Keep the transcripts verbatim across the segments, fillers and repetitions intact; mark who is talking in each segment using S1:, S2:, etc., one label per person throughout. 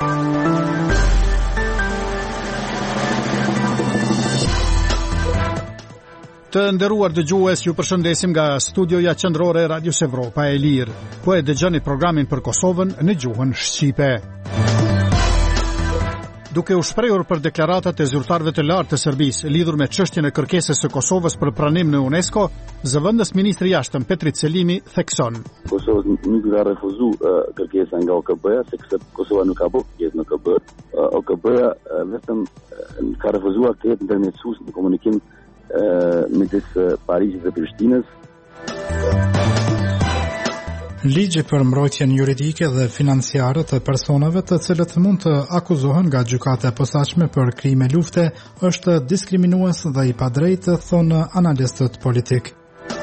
S1: Të nderuar dëgjues, ju përshëndesim nga studioja qendrore e Radios Evropa e Lirë, ku e dëgjoni programin për Kosovën në gjuhën shqipe. Duke u shprehur për deklaratat e zyrtarëve të lartë të Serbisë lidhur me çështjen e kërkesës së Kosovës për pranim në UNESCO, zëvendës ministri i jashtëm Petrit Selimi thekson:
S2: Kosova nuk ka refuzuar kërkesën nga O K B-ja, sepse Kosova nuk ka bërë pjesë në O K B. O K B-ja vetëm ka refuzuar të jetë ndërmjetësues në komunikim midis Parisit dhe Prishtinës.
S3: Ligji për mbrojtjen juridike dhe financiare të personave të cilët mund të akuzohen nga gjykata e posaçme për krime lufte është diskriminues dhe i padrejtë, thonë analistët politik.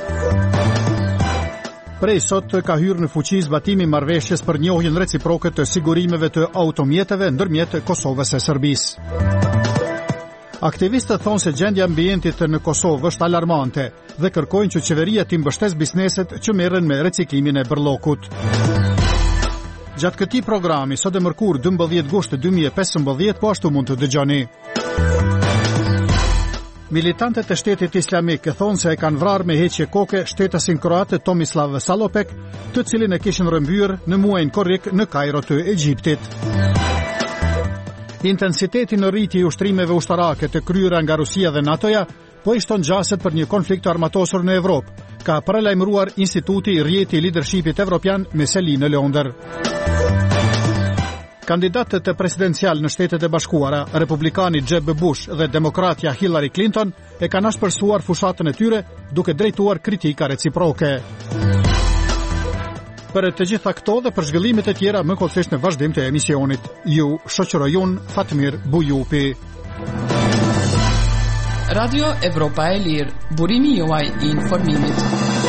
S1: Prej sot ka hyrë në fuqi zbatimi i marrëveshjes për njohjen reciproke të sigurimeve të automjeteve ndërmjet Kosovës e Serbisë. Aktivistët thonë se gjendja e ambientit në Kosovë është alarmante dhe kërkojnë që qeveria të mbështesë bizneset që merren me reciklimin e bërllokut. Gjatë këtij programi, sot e mërkur dymbëdhjetë gusht dy mijë e pesëmbëdhjetë, po ashtu mund të dëgjoni. Militantët e Shtetit Islamik thonë se e kanë vrarë me heqje koke shtetasin kroat Tomislav Salopek, të cilin e kishin rrëmbyer në muajin korrik në Kairo të Egjiptit. Intensiteti në rritje i ushtrimeve ushtarake të kryera nga Rusia dhe NATO-ja po i shton gjaset për një konflikt armatosur në Evropë, ka paralajmëruar Instituti i Rjeti i Lidershipit Evropian me seli në Londër. Kandidatët presidencial në Shtetet e Bashkuara, republikani Jeb Bush dhe demokratja Hillary Clinton, e kanë ashpërsuar fushatën e tyre duke drejtuar kritika reciproke. Për të gjitha këto dhe për zhvillimet e tjera më kollësisht në vazhdim të emisionit. Ju shoqëroj unë Fatmir Bujupi.
S4: Radio Evropa e Lirë, burimi juaj i informimit.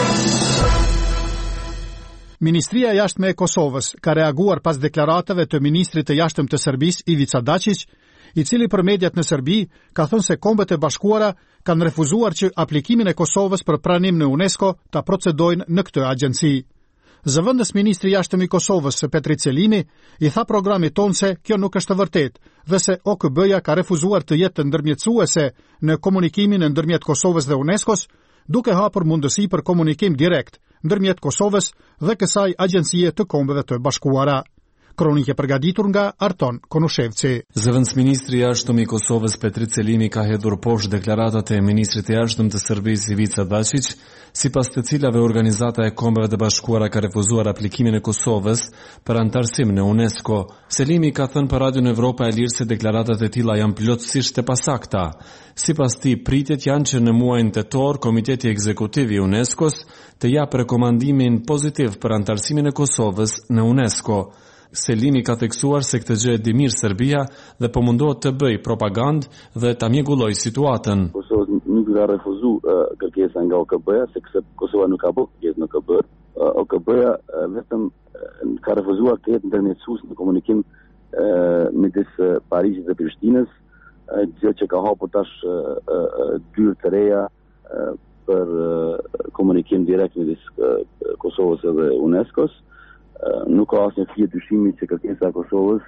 S1: Ministria e Jashtme e Kosovës ka reaguar pas deklaratave të ministrit të jashtëm të Serbisë Ivica Dačić, i cili për mediat në Serbi ka thënë se Kombet e Bashkuara kanë refuzuar që aplikimin e Kosovës për pranim në UNESCO ta procedojnë në këtë agjenci. Zëvendës ministri i jashtëm i Kosovës Petrit Selimi i tha programit tonë se kjo nuk është e vërtetë dhe se O K B-ja ka refuzuar të jetë ndërmjetësuese në komunikimin ndërmjet Kosovës dhe UNESCO-s, duke hapur mundësi për komunikim direkt ndërmjet Kosovës dhe kësaj agjencie të Kombeve të Bashkuara. Kronike përgatitur nga Arton Konushevci.
S5: Zëvendës ministri i jashtëm i Kosovës Petrit Selimi ka hedhur poshtë deklaratat e ministrit të jashtëm të Serbisë Ivica Dačić, sipas të cilave organizata e Kombeve të Bashkuara ka refuzuar aplikimin e Kosovës për antarësim në UNESCO. Selimi ka thënë për Radion Evropa e Lirë se deklaratat e tilla janë plotësisht të pasakta. Sipas tij, pritjet janë që në muajin tetor Komiteti Ekzekutiv i UNESCO-s të japë rekomandimin pozitiv për antarësimin e Kosovës në UNESCO. Selimi ka theksuar se këtë gjë e di mirë Serbia dhe po mundohet të bëj propagandë dhe ta mjegulloj situatën.
S2: Kosova nuk ka refuzuar kërkesën nga O K B-ja, sepse Kosova nuk ka bërë pjesë në O K B. O K B-ja vetëm ka refuzuar të jetë ndërmjetësues në komunikim midis Parisit dhe Prishtinës, gjë që ka hapur tash dyrë të reja për komunikim direkt midis Kosovës dhe UNESCO-s. Nuk ka asnjë fije dyshimi që kërkesa e Kosovës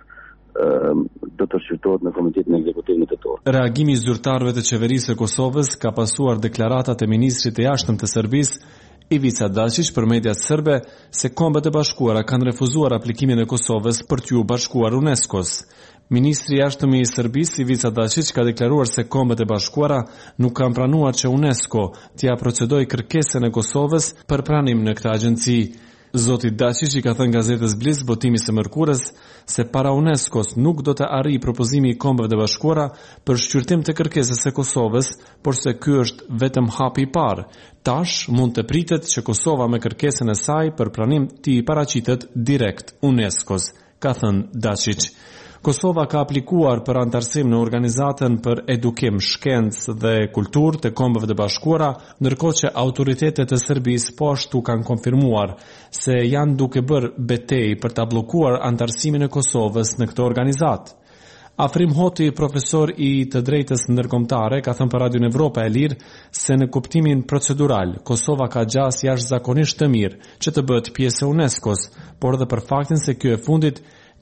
S2: do të shqyrtohet në Komitetin Ekzekutiv në tetor.
S5: Reagimi i zyrtarëve të qeverisë së Kosovës ka pasuar deklaratat e ministrit të jashtëm të Serbisë Ivica Dačić për mediat serbe se Kombet e Bashkuara kanë refuzuar aplikimin e Kosovës për t'u bashkuar UNESCO-s. Ministri i jashtëm i Serbisë Ivica Dačić ka deklaruar se Kombet e Bashkuara nuk kanë pranuar që UNESCO t'ia procedojë kërkesën e Kosovës për pranim në këtë agjenci. Zoti Dačić i ka thënë gazetës Blic botimi së mërkurës se para UNESCO-s nuk do të arrijë propozimi i Kombeve të Bashkuara për shqyrtim të kërkesës së Kosovës, por se ky është vetëm hapi i parë. Tash mund të pritet që Kosova me kërkesën e saj për pranim t'i paraqitet direkt UNESCO-s, ka thënë Dačić. Kosova ka aplikuar për antarësim në organizatën për edukim, shkencë dhe kulturë të Kombeve të Bashkuara, ndërkohë që autoritetet e Serbisë po ashtu kanë konfirmuar se janë duke bërë betejë për ta bllokuar antarësimin e Kosovës në këtë organizatë. Afrim Hoti, profesor i të drejtës ndërkombëtare, ka thënë për Radion Evropa e Lirë se në kuptimin procedural, Kosova ka gjas jashtëzakonisht të mirë që të bëhet pjesë e UNESCO-s, por edhe për faktin se ky e fundit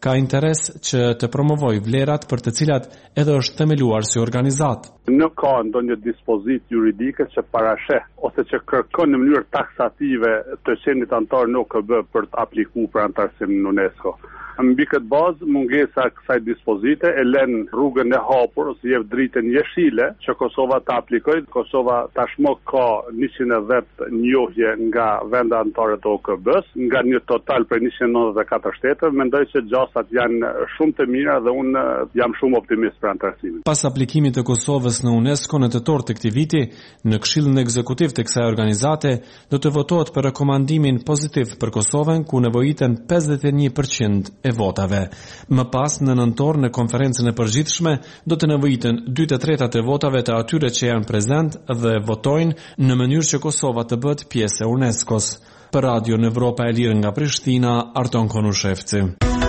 S5: ka interes që të promovoj vlerat për të cilat edhe është themeluar si organizat.
S6: Nuk ka ndonjë dispozit juridike që parasheh ose që kërkon në mënyrë taksative të qenit antar në O K B për të aplikuar për antarësim në UNESCO. Mbi këtë bazë, mungesa e kësaj dispozite e lën rrugën e hapur ose jep dritën jeshile që Kosova të aplikojë. Kosova tashmë ka njëqind e dhjetë njohje nga vende anëtare të O K B-s, nga një total për njëqind e nëntëdhjetë e katër shtete. Mendoj që gjasat janë shumë të mira dhe unë jam shumë optimist për antarësimin.
S5: Pas aplikimit të Kosovës në UNESCO në tetor të këtij viti, në Këshillin Ekzekutiv të kësaj organizate do të votohet për rekomandimin pozitiv për Kosovën, ku nevojiten pesëdhjetë e një përqind e votave. Më pas në nëntor në konferencën e përgjithshme do të nevojiten dy të tretat e votave të atyre që janë prezent dhe votojnë në mënyrë që Kosova të bëhet pjesë e UNESCO-s. Për Radio në Evropa e Lirë nga Prishtina, Arton Konushevci.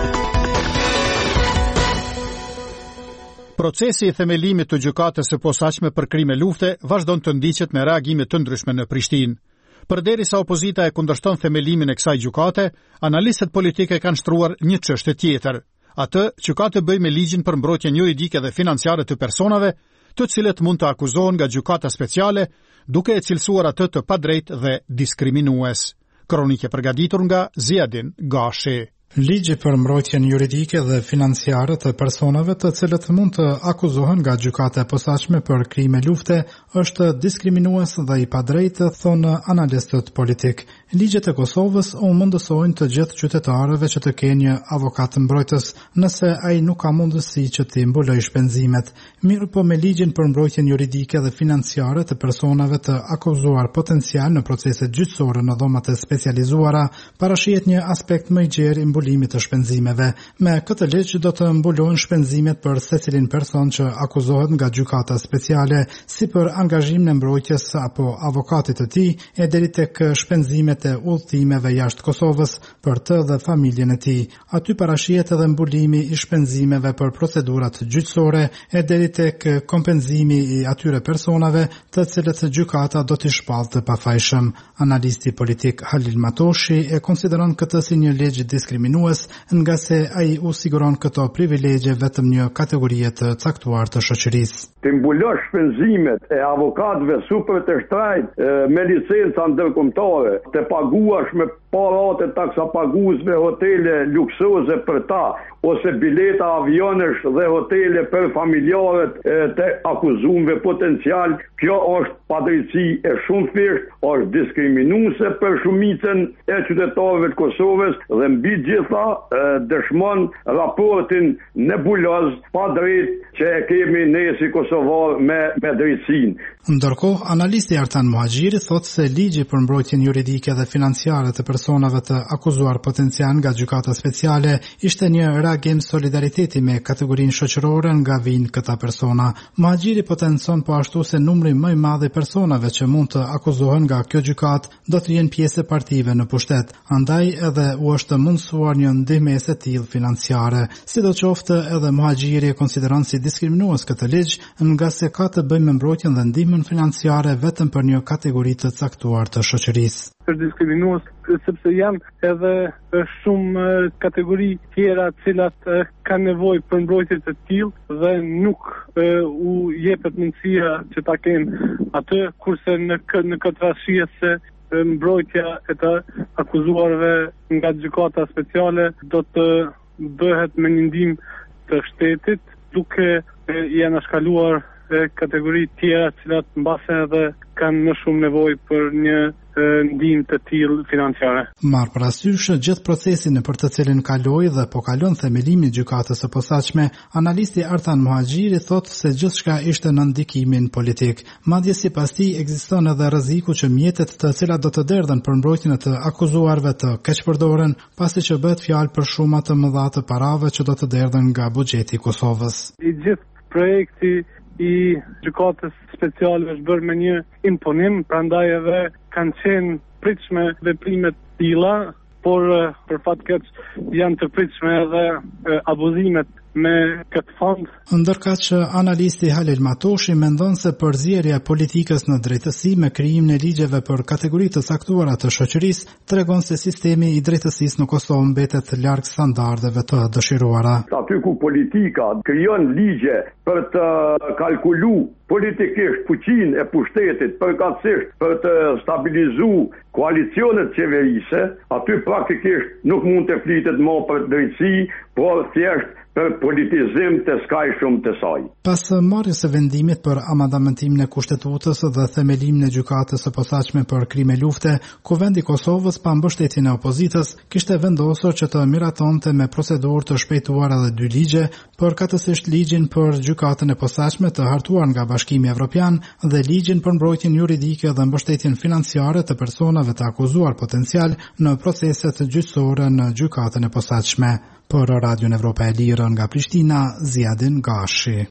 S1: Procesi i themelimit të gjykatës së posaçme për krime lufte vazhdon të ndiqet me reagime të ndryshme në Prishtinë. Përderisa opozita e kundërshton themelimin e kësaj gjykate, analistët politike kanë shtruar një çështje tjetër, atë që ka të bëjë me ligjin për mbrojtjen juridike dhe financiare të personave, të cilët mund të akuzohen nga gjykata speciale, duke e cilësuar atë të padrejtë dhe diskriminues. Kronike përgatitur nga Ziadin Gashi.
S3: Ligji për mbrojtjen juridike dhe financiare të personave të cilët mund të akuzohen nga gjykata e posaçme për krime lufte është diskriminues dhe i padrejtë, thonë analistët politik. Ligjet e Kosovës u mundësojnë të gjithë qytetarëve që të kenë një avokat mbrojtës nëse ai nuk ka mundësi që t'i mbulojë shpenzimet. Mirë po me ligjin për mbrojtjen juridike dhe financiare të personave të akuzuar potencial në proceset gjyqësore në dhomat e specializuara, parashihet një aspekt më i gjerë i mbulimit të shpenzimeve. Me këtë ligj do të mbulohen shpenzimet për secilin person që akuzohet nga gjykata speciale, si për angazhimin e mbrojtjes apo avokatit të tij, e deri tek shpenzimet e udhëtimeve jashtë Kosovës për të dhe familjen e tij. Aty parashihet edhe mbulimi i shpenzimeve për procedurat gjyqësore e deri tek kompenzimi i atyre personave të cilët gjykata do t'i shpallë të pafajshëm. Analisti politik Halil Matoshi e konsideron këtë si një ligj diskriminues, nga se ai u siguron këto privilegje vetëm një kategorie të caktuar të shoqërisë.
S7: Të mbulosh shpenzimet e avokatëve super të shtrajt me licenca ndërkombëtare, të paguash me parate taksa paguesve hotele luksoze për ta, ose bileta avionesh dhe hotele për familjarët të akuzuarve potencial, kjo është padrejti e shumë thjesht, është diskriminuese për shumicën e qytetarëve të Kosovës dhe mbi gjitha dëshmon raportin nebuloz padrejt që e kemi ne si kosovar me, me drejtësinë.
S3: Ndërkohë, analisti Artan Muhaxhiri thotë se ligji për mbrojtjen juridike dhe financiare të personave të akuzuar potencial nga gjykata speciale ishte një reagim solidariteti me kategorinë shoqërore nga vijnë këta persona. Muhaxhiri potencon po ashtu se numri më i madh i personave që mund të akuzohen nga kjo gjykatë do të jenë pjesë e partive në pushtet, andaj edhe u është mundësuar një ndihmëse e tillë financiare. Sidoqoftë, edhe Muhaxhiri e konsideron si diskriminues këtë ligj, nga se ka të bëjë me mbrojtjen dhe ndihmën financiare vetëm për një kategori të caktuar të shoqërisë.
S6: Është diskriminues sepse janë edhe shumë kategori tjera cilat kanë nevojë për mbrojtje të tillë dhe nuk u jepet mundësia që ta kenë atë, kurse në kë, në këtë rashje se mbrojtja e të akuzuarve nga gjykata speciale do të bëhet me një ndihmë të shtetit, duke i anashkaluar kategori tjera cilat mbase edhe kanë më shumë nevojë për një ndihmë të tillë financiare.
S3: Marr parasysh gjithë procesin në për të cilin kaloi dhe po kalon themelimin e gjykatës së posaçme, analisti Artan Muhaxhiri thotë se gjithçka ishte në ndikimin politik. Madje sipas tij ekziston edhe rreziku që mjetet të cilat do të derdhen për mbrojtjen e të akuzuarve të keqpërdoren, pasi që bëhet fjalë për shuma të mëdha të parave që do të derdhen nga buxheti i Kosovës.
S6: I gjithë projekti i gjykatës speciale është bërë me një imponim, prandaj edhe kanë qenë pritshme veprimet tilla, por për fat keq janë të pritshme edhe abuzimet me këtë fond.
S3: Ndërkaq që analisti Halil Matoshi mendon se përzierja e politikës në drejtësi me krijimin e ligjeve për kategoritë të caktuara të shoqërisë tregon se sistemi i drejtësisë në Kosovë mbetet larg standardeve të dëshiruara.
S7: Aty ku politika krijon ligje për të kalkulu politikisht fuqinë e pushtetit, përkatësisht për të stabilizuar koalicionet qeverise, aty praktikisht nuk mund të flitet më për drejtësi, por thjesht për politizim të skajshëm të saj.
S3: Pas marrjes së vendimit për amandamentimin e kushtetutës dhe themelimin e gjykatës së posaçme për krime lufte, Kuvendi i Kosovës pa mbështetjen e opozitës kishte vendosur që të miratonte me procedurë të shpejtuara dhe dy ligje, përkatësisht ligjin për gjykatën e posaçme të hartuar nga Bashkimi Evropian dhe ligjin për mbrojtjen juridike dhe mbështetjen financiare të personave të akuzuar potencial në proceset gjyqësore në gjykatën e posaçme. Për Radion Evropa e Lirë nga Prishtina, Ziadin Gashi.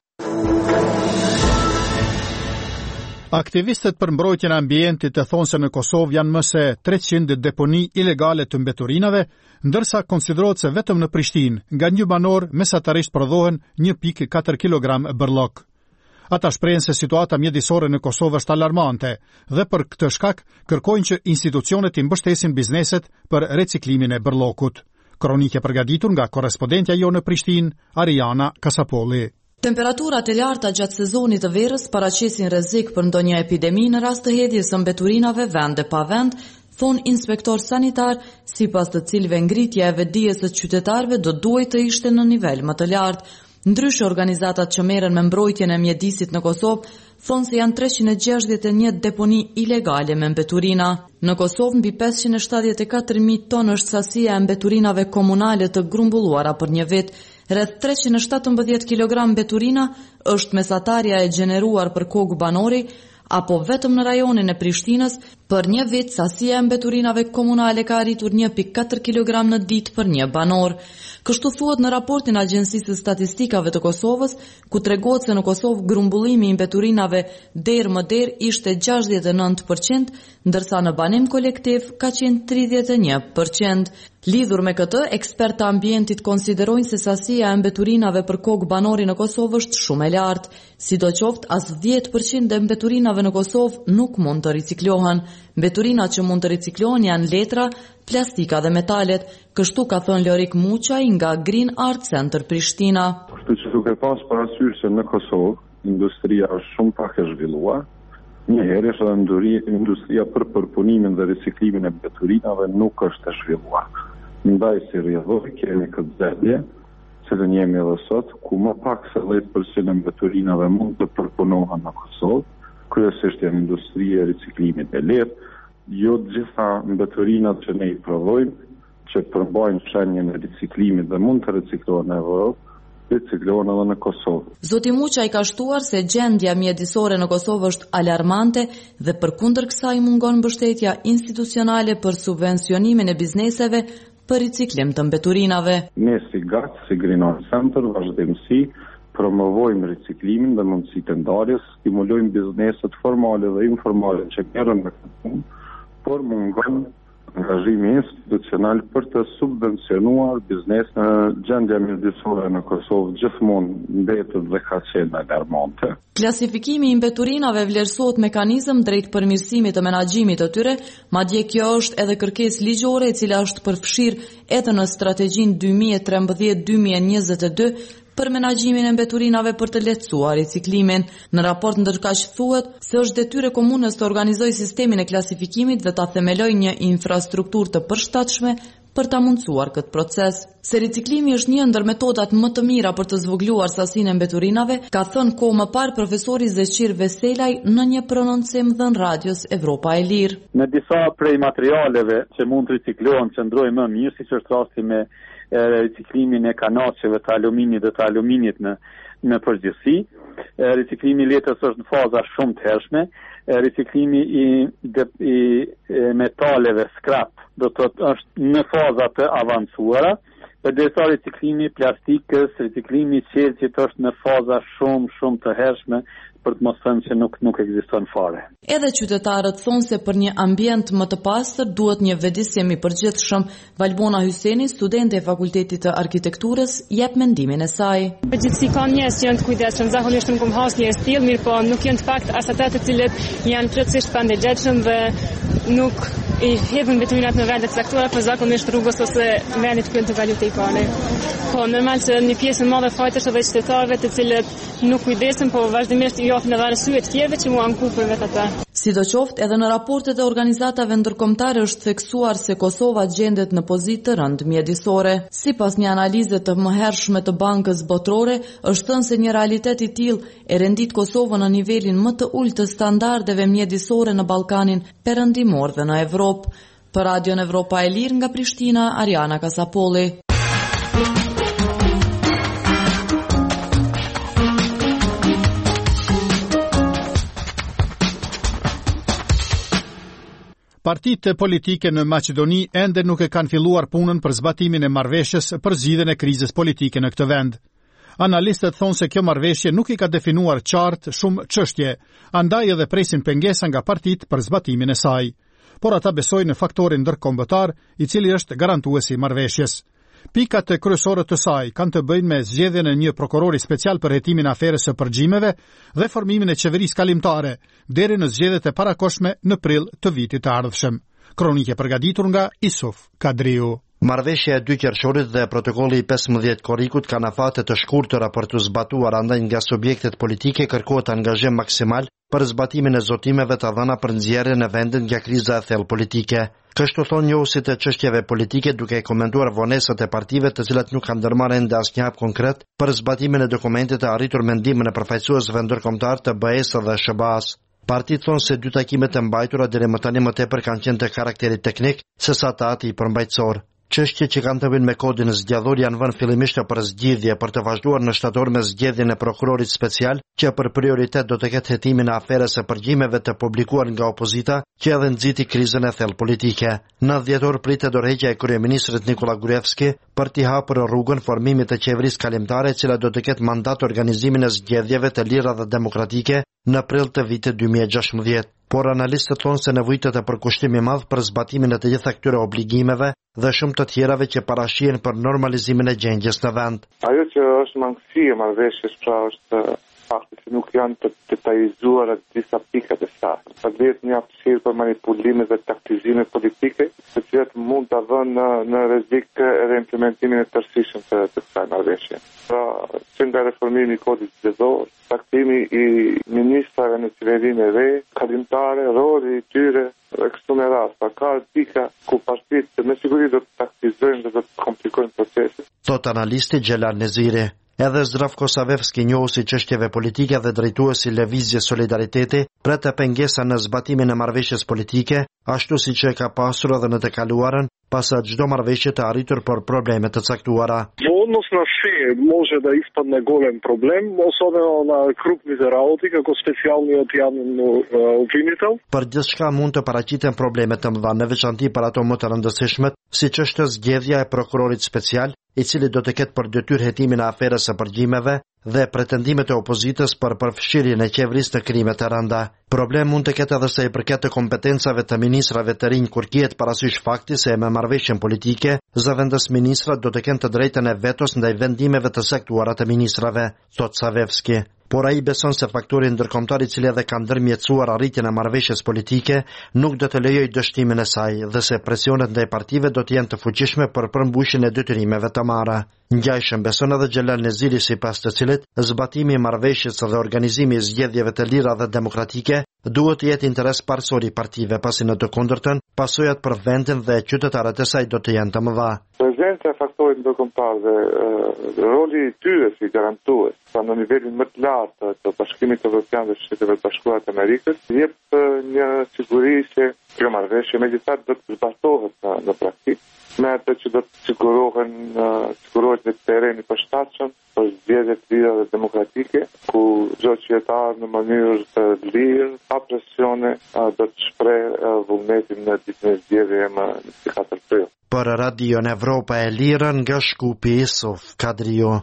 S1: Aktivistët për mbrojtjen e ambientit e thonë se në Kosovë janë më se treqind deponi ilegale të mbeturinave, ndërsa konsiderohet se vetëm në Prishtinë, nga një banor mesatarisht prodhohen një pikë katër kilogram bërllok. Ata shprehen se situata mjedisore në Kosovë është alarmante dhe për këtë shkak kërkojnë që institucionet i mbështesin bizneset për reciklimin e bërllokut. Kronike përgatitur nga korrespondentja jo në Prishtinë, Ariana Kasapolli.
S8: Temperaturat e larta gjatë sezonit të verës paraqesin rrezik për ndonjë epidemi në rast të hedhjes së mbeturinave vende pa vend, thon inspektor sanitar, sipas të cilëve ngritja e vetdijes së qytetarëve do duhet të ishte në nivel më të lartë. Ndryshe, organizatat që merren me mbrojtjen e mjedisit në Kosovë thonë se janë treqind e gjashtëdhjetë e një deponi ilegale me mbeturina. Në Kosovë mbi pesëqind e shtatëdhjetë e katër mijë tonë është sasia e mbeturinave komunale të grumbulluara për një vit. Rreth treqind e shtatëmbëdhjetë kilogram mbeturina është mesatarja e gjeneruar për kog banori, apo vetëm në rajonin e Prishtinës, për një vit sasia e mbeturinave komunale ka arritur një pikë katër kilogram në ditë për një banor. Kështu thuhet në raportin Agjencisë së Statistikave të Kosovës, ku tregohet se në Kosovë grumbullimi i mbeturinave derë më derë ishte gjashtëdhjetë e nëntë përqind, ndërsa në banim kolektiv ka qenë tridhjetë e një përqind. Lidhur me këtë, ekspertë të ambientit konsiderojnë se sasia e mbeturinave për kog banori në Kosovë është shumë e lartë. Sidoqoftë, as dhjetë përqind e mbeturinave në Kosovë nuk mund të riciklohen. Mbeturinat që mund të riciklohen janë letra, plastika dhe metalet, kështu ka thënë Lorik Muçaj nga Green Art Center Prishtina.
S9: Kështu që duke pas parasysh se në Kosovë industria është shumë pak e zhvilluar, njëherë është edhe industria për përpunimin dhe riciklimin e mbeturinave nuk është e zhvilluar. Ndaj si rrjedhoj kemi këtë zgjedhje, që të njemi edhe sot, ku më pak se dhjetë përqind e mbeturinave mund të përpunohen në Kosovë, kryesisht janë industria e riciklimit e lehtë, jo të gjitha mbeturinat që ne i prodhojmë, që përmbajnë shenjën e riciklimit dhe mund të riciklohen në Evropë, riciklohen edhe në Kosovë.
S8: Zoti Muçaj ka shtuar se gjendja mjedisore në Kosovë është alarmante dhe përkundër kësaj mungon mbështetja institucionale për subvencionimin e bizneseve për riciklim të mbeturinave.
S9: Ne si G A C, si Green Art Center, vazhdimsi promovojmë riciklimin dhe mundësitë e ndarjes, stimulojmë bizneset formale dhe informale që merren me këtë punë, por mungon angazhimi institucional për të subvencionuar biznes. Në gjendja mjedisore në Kosovë gjithmonë mbetet dhe ka qenë alarmante.
S8: Klasifikimi i mbeturinave vlerësohet mekanizëm drejt përmirësimit të menaxhimit të tyre, madje kjo është edhe kërkesë ligjore e cila është përfshirë edhe në strategjinë dy mijë e trembëdhjetë dy mijë e njëzet e dy për menaxhimin e mbeturinave për të lehtësuar riciklimin. Në raport ndërkaq thuhet se është detyrë e komunës të organizojë sistemin e klasifikimit dhe ta themelojë një infrastrukturë të përshtatshme për ta mundësuar këtë proces. Se riciklimi është një ndër metodat më të mira për të zvogëluar sasinë e mbeturinave, ka thënë kohë më parë profesori Zeqir Veselaj në një prononcim dhënë radios Evropa e Lirë.
S10: Në disa prej materialeve që mund të riciklohen qëndrojnë më mirë, siç është rasti me riciklimin e kanaqeve të aluminit dhe të aluminit në, në përgjithësi. Riciklimi i letrës është në faza shumë të hershme. Riciklimi i, de, i metaleve scrap do të thotë është në faza të avancuara. Përderisa riciklimi i plastikës, riciklimi i qelçit është në faza shumë shumë të hershme, për të mos thënë që nuk nuk ekziston fare.
S8: Edhe qytetarët thonë se për një ambient më të pastër duhet një vëdisjem i përgjithshëm. Valbona Hyseni, studente e Fakultetit të Arkitekturës, jep mendimin e saj.
S11: Përgjithësi ka njerëz që janë të kujdesshëm, zakonisht nuk kam hasë njerëz tillë, mirë po nuk janë të pakt as ata të cilët janë plotësisht pandegjetshëm dhe nuk i hedhin veturinat në vende të caktuara, por zakonisht rrugës ose vendit ku janë të kaluar i parë. Po normal që një pjesë e madhe fajtësh edhe qytetarëve të cilët nuk kujdesen, po vazhdimisht i japin edhe arsye të tjerëve që u anku për vetë ata.
S8: Sidoqoftë, edhe në raportet e organizatave ndërkombëtare është theksuar se Kosova gjendet në pozitë të rëndë mjedisore. Sipas një analize të mëhershme të Bankës Botërore, është thënë se një realitet i tillë e rendit Kosovën në nivelin më të ulët të standardeve mjedisore në Ballkanin Perëndimor dhe në Evropë. Për Radion Evropa e Lirë nga Prishtina, Ariana Kasapolli.
S1: Partitë politike në Maqedoni ende nuk e kanë filluar punën për zbatimin e marrëveshjes për zgjidhjen e krizës politike në këtë vend. Analistët thonë se kjo marrëveshje nuk i ka definuar qartë shumë çështje, andaj edhe presin pengesa nga partitë për zbatimin e saj. Por ata besojnë në faktorin ndërkombëtar, i cili është garantuesi i marrëveshjes. Pikat e kryesore të saj kanë të bëjnë me zgjedhjen e një prokurori special për hetimin e aferës së përgjimeve dhe formimin e qeverisë kalimtare, deri në zgjedhjet e parakohshme në prill të vitit të ardhshëm. Kronike përgatitur nga Isuf Kadriu.
S12: Marrëveshja e dy qershorit dhe protokolli i pesëmbëdhjetë korrikut kanë afate të shkurtëra për të zbatuar, andaj nga subjektet politike kërkohet angazhim maksimal për zbatimin e zotimeve të dhëna për nxjerrjen e vendit nga kriza e thellë politike. Kështu thonë njohuesit e çështjeve politike, duke komentuar vonesat e partive të cilat nuk kanë ndërmarrë ende asnjë hap konkret për zbatimin e dokumentit të arritur me ndihmën e përfaqësuesve ndërkombëtar të B E S dhe S B A-s. Partitë thonë se dy takimet e mbajtura deri më tani më tepër kanë qenë të karakterit teknik sesa të ati përmbajtësor. Çështjet që kanë të bëjnë me kodin zgjedhor janë vënë fillimisht për zgjidhje për të vazhduar në shtator me zgjedhjen e prokurorit special, që për prioritet do të ketë hetimin e aferës së përgjimeve të publikuar nga opozita, që edhe nxiti krizën e thellë politike. Në dhjetor pritet dorëheqja e kryeministrit Nikola Gruevski për t'i hapur rrugën formimit të qeverisë kalimtare, e cila do të ketë mandat organizimin e zgjedhjeve të lira dhe demokratike në prill të vitit dy mijë e gjashtëmbëdhjetë. Por analistët thonë se nevojitet e përkushtim i madh për zbatimin e të gjitha këtyre obligimeve dhe shumë të tjerave që parashihen për normalizimin e gjendjes në vend.
S13: Ajo që është mangësi e marrëveshjes pra është fakti që nuk janë të detajzuara disa pika të saj. Përdoret një hapësirë për manipulime dhe taktizime politike, të cilat mund ta vënë në, në rrezik edhe implementimin e tërësishëm të, të kësaj marrëveshje. Pra, që nga reformimi i kodit zgjedhor, taktimi i ministrave në qeverinë e re, kalimtare, roli i tyre, e kështu me radhë, pa ka pika ku partitë me siguri do të taktizojnë dhe do të komplikojnë procesin.
S12: Thot analisti Xhelal Neziri. Edhe Zdravko Savevski, njohuesi çështjeve politike dhe drejtuesi Lëvizjes Solidariteti, pret e pengesa në zbatimin e marrëveshjes politike, ashtu siç e ka pasur edhe në të kaluarën, pas çdo marrëveshje të arritur për probleme të caktuara.
S6: Odnos na she može da ispadne golem problem, особено на крупните работи, како специјалниот јавен обвинител.
S12: Për gjithçka mund të paraqiten probleme të mëdha, në veçanti për ato më të rëndësishme, siç është zgjedhja e prokurorit special, i cili do të ketë për detyrë hetimin e aferës së përgjimeve dhe pretendimet e opozitës për përfshirjen e qeverisë në krime të rënda. Problem mund të ketë edhe sa i përket të kompetencave të ministrave të rinj, kur kihet parasysh fakti se me marrëveshjen politike, zëvendës ministrat do të kenë të drejtën e vetos ndaj vendimeve të saktuara të ministrave, thot Savevski. Por ai beson se faktori ndërkombëtar i cili edhe ka ndërmjetësuar arritjen e marrëveshjes politike nuk do të lejojë dështimin e saj dhe se presionet ndaj partive do të jenë të fuqishme për përmbushjen e detyrimeve të marra. Ngjajshëm beson edhe Xhelal Neziri, sipas të cilit zbatimi i marrëveshjes dhe organizimi i zgjedhjeve të lira dhe demokratike duhet të jetë interes parsor i partive, pasi në të kundërtën pasojat për vendin dhe qytetarët e saj do të jenë të mëdha.
S13: Prezenca e faktorit ndërkombëtar dhe roli i tyre si garantues sa në nivelin më të lartë të Bashkimit Evropian dhe Shtetet e Bashkuara të Amerikës jep një siguri se kjo marrëveshje megjithatë do të zbatohet në, në praktikë, me atë që do të sigurohen sigurohet në terren i përshtatshëm për zgjedhje të lira dhe demokratike, ku çdo qytetar në mënyrë të lirë, pa presione, do të shpreh vullnetin në ditën e zgjedhjeve më në katër prill.
S12: Për Radion Evropa e Lirë nga Shkupi Sof Kadrio.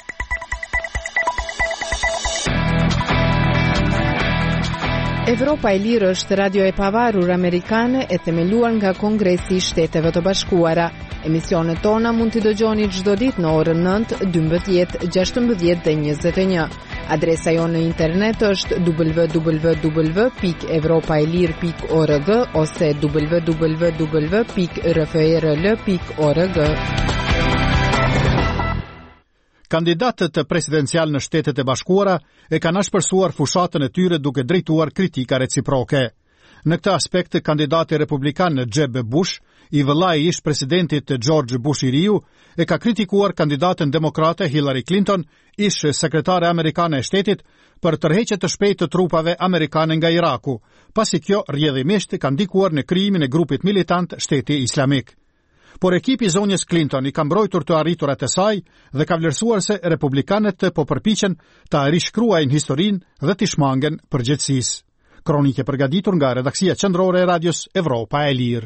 S14: Evropa e Lirë është radio e pavarur amerikane e themeluar nga Kongresi i Shteteve të Bashkuara. Emisionet tona mund t'i dëgjoni çdo ditë në orën nëntë, dymbëdhjetë, gjashtëmbëdhjetë dhe njëzet e një. Adresa jonë në internet është w w w pikë evropaelir pikë org ose w w w pikë r f r l pikë org.
S1: Kandidatët presidencial në Shtetet e Bashkuara e kanë shpërsuar fushatën e tyre duke drejtuar kritika reciproke. Në këtë aspekt, kandidati republikan Jeb Bush, i vëllai i ish presidentit George Bush i riu, e ka kritikuar kandidatën demokrate Hillary Clinton, ish sekretare amerikane e shtetit, për tërheqje të shpejtë të trupave amerikane nga Iraku, pasi kjo rrjedhimisht ka ndikuar në krijimin e grupit militant Shteti Islamik. Por ekipi i zonjës Clinton i ka mbrojtur të arriturat e saj dhe ka vlerësuar se republikanët po përpiqen ta rishkruajnë historinë dhe t'i shmangen përgjegjësisë. Kronike përgatitur nga redaksia qendrore e radios Evropa e Lirë.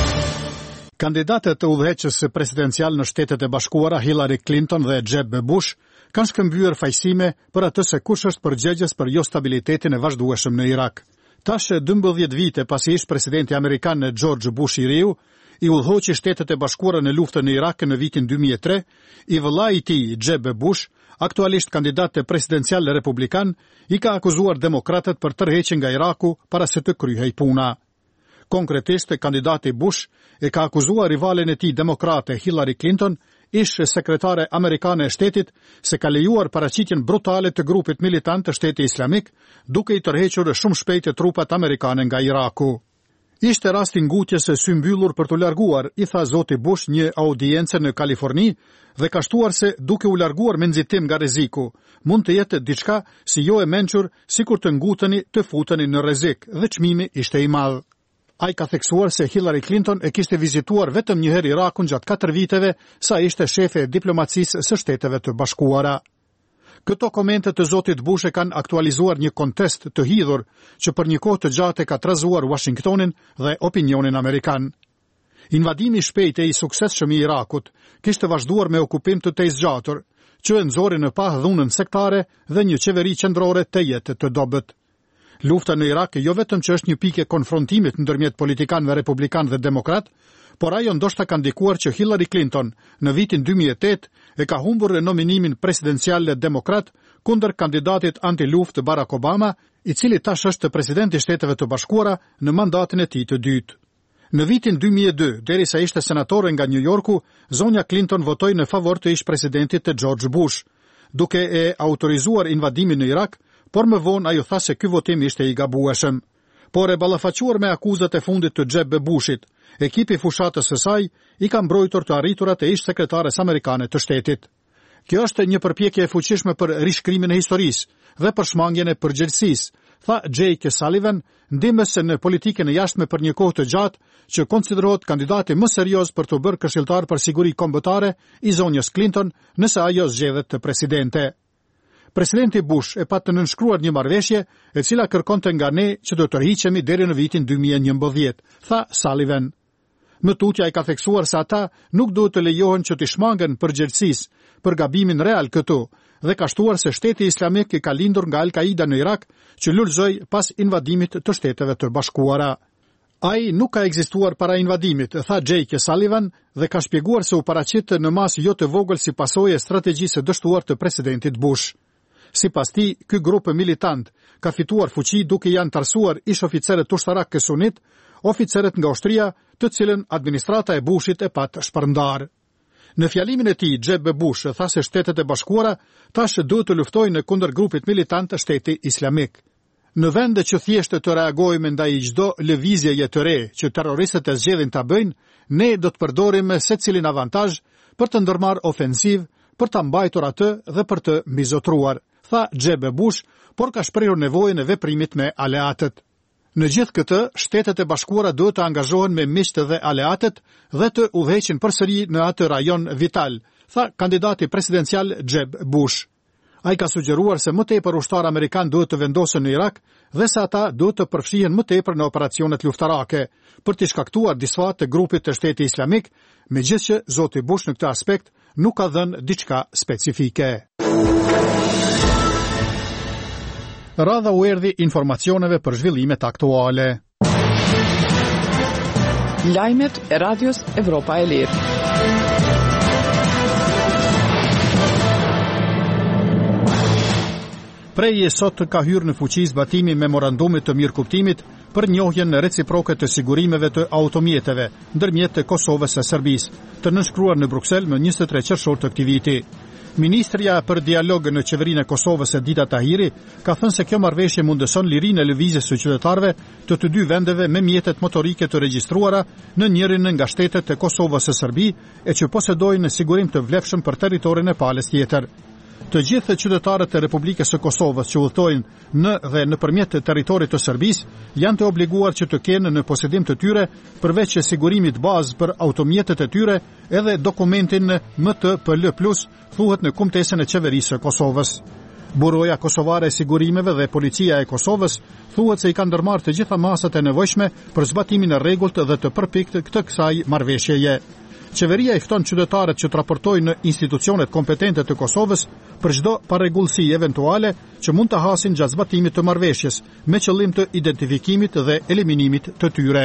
S1: Kandidatët të udhëheqës presidencial në Shtetet e Bashkuara Hillary Clinton dhe Jeb Bush kanë shkëmbyer fajsime për atë se kush është përgjegjës për jo stabilitetin e vazhdueshëm në Irak. Tash dymbëdhjetë vite pasi ish presidenti amerikan George Bush i riu i udhëhoqi Shtetet e Bashkuara në luftën në Irak në vitin dy mijë e tre, i vëllai i tij Jeb Bush, aktualisht kandidat presidencial republikan, i ka akuzuar demokratët për tërheqjen nga Iraku para se të kryhej puna. Konkretisht, kandidati Bush e ka akuzuar rivalen e tij demokrate Hillary Clinton, ish sekretare amerikane e shtetit, se ka lejuar paraqitjen brutale të grupit militant të Shtetit Islamik, duke i tërhequr shumë shpejt trupat amerikane nga Iraku. Ishte rasti ngutjes së sy mbyllur për të larguar, i tha zoti Bush një audiencë në Kaliforni dhe ka shtuar se duke u larguar me nxitim nga rreziku, mund të jetë diçka si jo e mençur, sikur të nguteni të futeni në rrezik dhe çmimi ishte i madh. Ai ka theksuar se Hillary Clinton e kishte vizituar vetëm një herë Irakun gjatë katër viteve sa ishte shefe e diplomacisë së Shteteve të Bashkuara. Këto komente të zotit Bush e kanë aktualizuar një kontest të hidhur që për një kohë të gjatë ka trazuar Washingtonin dhe opinionin amerikan. Invadimi i shpejtë i suksesshëm i Irakut kishte vazhduar me okupim të tezgjatur, që e nxori në pa dhunën sektare dhe një qeveri qendrore të jetë të dobët. Lufta në Irak jo vetëm që është një pikë e konfrontimit ndërmjet politikanëve republikan dhe demokrat, por ajo ndoshta ka ndikuar që Hillary Clinton në vitin dy mijë e tetë e ka humbur nominimin presidencial demokrat kundër kandidatit anti-luftë Barack Obama, i cili tash është presidenti i Shteteve të Bashkuara në mandatin e tij të dytë. Në vitin dy mijë e dy, derisa ishte senatore nga New Yorku, zonja Clinton votoi në favor të ish presidentit të George Bush, duke e autorizuar invadimin në Irak, por më vonë ajo tha se ky votim ishte i gabueshëm. Por e ballafaquar me akuzat e fundit të Jeb Bushit, ekipi fushatës së saj i ka mbrojtur të arriturat e ish sekretares amerikane të shtetit. Kjo është një përpjekje e fuqishme për rishkrimin e historisë dhe për shmangjen e përgjegjësisë, tha Jake Sullivan, ndihmës në politikën e jashtme për një kohë të gjatë, që konsiderohet kandidati më serioz për të bërë këshilltar për siguri kombëtare i zonjës Clinton nëse ajo zgjedhet të presidente. Presidenti Bush e pa të nënshkruar një marrëveshje e cila kërkonte nga ne që do të tërhiqemi deri në vitin dy mijë e njëmbëdhjetë, tha Sullivan. Më tutja i ka theksuar se ata nuk duhet të lejohen që të shmangen përgjegjësisë për gabimin real këtu dhe ka shtuar se Shteti Islamik i ka lindur nga Al-Qaida në Irak që lulëzoi pas invadimit të Shteteve të Bashkuara. Ai nuk ka ekzistuar para invadimit, tha Jake Sullivan dhe ka shpjeguar se u paraqit në masë jo të vogël si pasojë e strategjisë së dështuar të presidentit Bush. Sipas tij, ky grup militant ka fituar fuqi duke i antarësuar ish oficerët ushtarak sunit, oficerët nga ushtria, të cilën administrata e Bushit e pat shpërndar. Në fjalimin e tij, Jeb Bush tha se Shtetet e Bashkuara tash duhet të luftojnë kundër grupit militant të Shteti Islamik. Në vend që thjesht të reagojmë ndaj çdo lëvizjeje të re që terroristët e zgjedhin ta bëjnë, ne do të përdorim secilin avantazh për të ndërmarrë ofensiv, për ta mbajtur atë dhe për të mbizotruar, tha Jeb Bush, por ka shprehur nevojën e veprimit me aleatët. Në gjithë këtë, Shtetet e Bashkuara duhet të angazhohen me miqtë dhe aleatët dhe të udhëheqin përsëri në atë rajon vital, tha kandidati presidencial Jeb Bush. Ai ka sugjeruar se më tepër ushtarë amerikan duhet të vendosen në Irak dhe se ata duhet të përfshihen më tepër në operacionet luftarake për të shkaktuar disfat të grupit të Shteti Islamik, megjithëse zoti Bush në këtë aspekt nuk ka dhënë diçka specifike. Radha u erdhi informacioneve për zhvillimet aktuale.
S4: Lajmet e Radios Evropa e Lirë.
S1: Prej e sot ka hyrë në fuqi zbatimi memorandumit të mirëkuptimit për njohjen reciproke të sigurimeve të automjeteve ndërmjet të Kosovës së Serbisë, të nënshkruar në Bruksel më njëzet e tre qershor të këtij viti. Ministrja për dialog në qeverinë e Kosovës Edita Tahiri ka thënë se kjo marrëveshje mundëson lirinë e lëvizjes së qytetarëve të të dy vendeve me mjetet motorike të regjistruara në njërin nga shtetet e Kosovës së Serbi e që posedojnë sigurim të vlefshëm për territorin e palës tjetër. Të gjithë qytetarët e Republikës së Kosovës që udhtojnë në dhe nëpërmjet territorit të Serbisë janë të obliguar që të kenë në posedim të tyre, përveç sigurimit bazë për automjetet e tyre, edhe dokumentin M T P L plus, thuhet në kumtesën e qeverisë së Kosovës. Buroja Kosovare e Sigurimeve dhe Policia e Kosovës thuhet se i kanë ndërmarrë të gjitha masat e nevojshme për zbatimin e rregullt dhe të përpikt këtë kësaj marrëveshjeje. Qeveria i fton qytetarët që të raportojnë në institucionet kompetente të Kosovës për çdo parregullsi eventuale që mund të hasin gjatë zbatimit të marrëveshjes, me qëllim të identifikimit dhe eliminimit të tyre.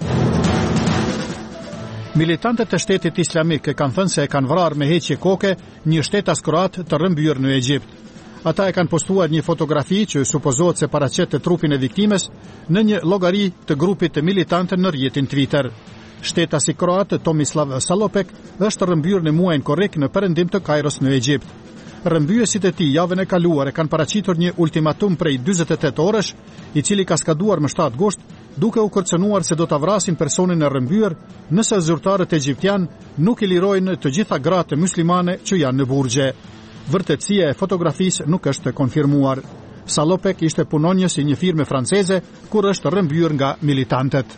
S1: Militantët e Shtetit Islamik kanë thënë se e kanë vrarë me heqje koke një shtetas kroat të rrëmbyer në Egjipt. Ata e kanë postuar një fotografi që supozohet se paraqet të trupin e viktimes në një llogari të grupit të militantë në rrjetin Twitter. Shtetasi kroat Tomislav Salopek është rrëmbyer në muajin korrik në perëndim të Kairos në Egjipt. Rrëmbyesit e tij javën e kaluar e kanë paraqitur një ultimatum prej dyzet e tetë orësh, i cili ka skaduar më shtatë gusht, duke u kërcënuar se do ta vrasin personin e rrëmbyer nëse zyrtarët egjiptian nuk i lirojnë të gjitha gratë muslimane që janë në burgje. Vërtetësia e fotografisë nuk është konfirmuar. Salopek ishte punonjës i një firme franceze kur është rrëmbyer nga militantët.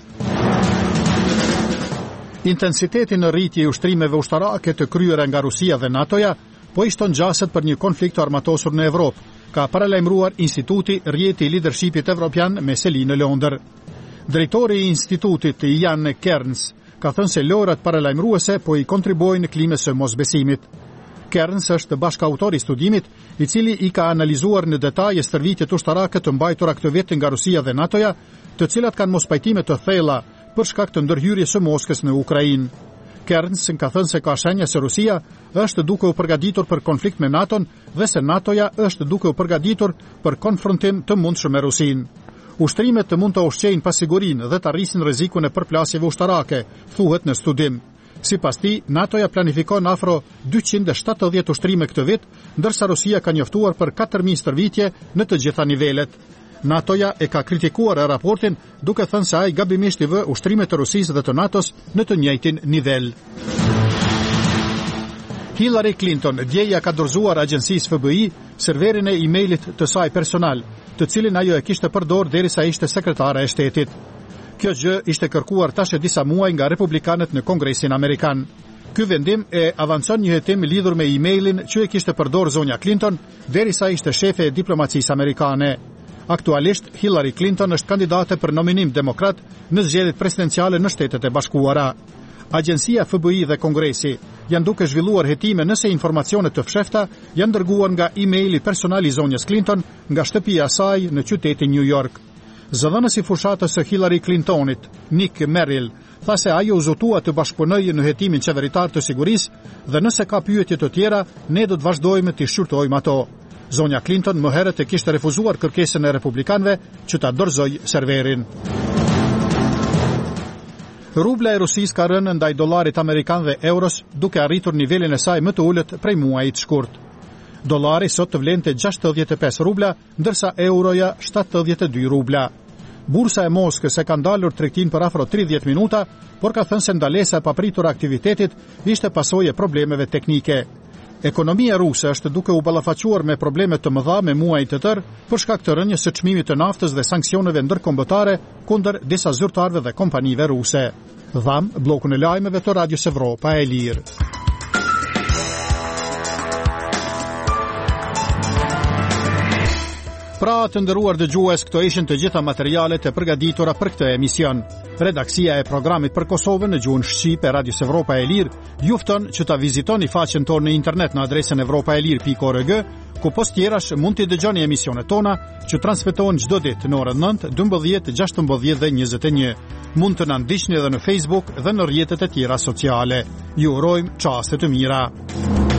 S1: Intensiteti në rritje i ushtrimeve ushtarake të kryera nga Rusia dhe NATO-ja po i shton gjaset për një konflikt të armatosur në Evropë, ka paralajmëruar Instituti Rjeti i Leadershipit Evropian me seli në Londër. Drejtori i institutit Jan Kerns ka thënë se lojrat paralajmëruese po i kontribuojnë klimës së mosbesimit. Kerns është bashkautor i studimit, i cili i ka analizuar në detaje stërvitjet ushtarake të mbajtura këtë vit nga Rusia dhe NATO-ja, të cilat kanë mospajtime të thella për shkak të ndërhyrjes së Moskës në Ukrainë. Kerns ka thënë se ka shenja se Rusia është duke u përgatitur për konflikt me NATO-n dhe se NATO-ja është duke u përgatitur për konfrontim të mundshëm me Rusinë. Ushtrimet të mund të ushqejnë pasigurinë dhe të arrisin rrezikun e përplasjeve ushtarake, thuhet në studim. Sipas tij, NATO-ja planifikon afro dyqind e shtatëdhjetë ushtrime këtë vit, ndërsa Rusia ka njoftuar për katër mijë stërvitje në të gjitha nivelet. NATO-ja e ka kritikuar e raportin duke thënë se ai gabimisht i vë ushtrimet të Rusisë dhe të NATO-s në të njëjtin nivel. Hillary Clinton djeja ka dorëzuar agjencisë F B I serverin e emailit të saj personal, të cilin ajo e kishte përdorur derisa ishte sekretare e shtetit. Kjo gjë ishte kërkuar tash e disa muaj nga republikanët në Kongresin Amerikan. Ky vendim e avancon një hetim lidhur me emailin që e kishte përdorur zonja Clinton derisa ishte shefe e diplomacisë amerikane. Aktualisht, Hillary Clinton është kandidate për nominim demokrat në zgjedhjet presidenciale në Shtetet e Bashkuara. Agjencia F B I dhe Kongresi janë duke zhvilluar hetime nëse informacionet të fshehta janë dërguar nga emaili personal i zonjës Clinton nga shtëpia e saj në qytetin New York. Zëdhënësi fushatës së Hillary Clintonit, Nick Merrill, tha se ajo u zotua të bashkëpunojë në hetimin qeveritar të sigurisë dhe nëse ka pyetje të tjera, ne do të vazhdojmë të shqyrtojmë ato. Zonja Clinton më herët e kishte refuzuar kërkesën e republikanëve që ta dorëzojë serverin. Rubla e Rusisë ka rënë ndaj dollarit amerikan dhe euros, duke arritur nivelin e saj më të ulët prej muajit shkurt. Dollari sot të vlente gjashtëdhjetë e pesë rubla, ndërsa euroja shtatëdhjetë e dy rubla. Bursa e Moskës e ka ndalur tregtin për afro tridhjetë minuta, por ka thënë se ndalesa e papritur aktivitetit ishte pasojë e problemeve teknike. Ekonomia ruse është duke u ballafaquar me probleme të mëdha me muaj të tërë për shkak të rënjes së çmimit të naftës dhe sanksioneve ndërkombëtare kundër disa zyrtarëve dhe kompanive ruse. Dham bllokun e lajmeve të Radios Evropa e Lirë. Pra të nderuar dëgjues, këto ishin të gjitha materialet e përgatitura për këtë emision. Redaksia e programit për Kosovën në gjuhën shqipe e Radios Evropa e Lirë ju fton që ta vizitoni faqen tonë në internet në adresën evropaelir pikë org, ku post tjerash mund t'i dëgjoni emisionet tona që transmetohen çdo ditë në orën nëntë, dymbëdhjetë, gjashtëmbëdhjetë dhe njëzet e një. Mund të na ndiqni edhe në Facebook dhe në rrjetet e tjera sociale. Ju urojmë çaste të mira.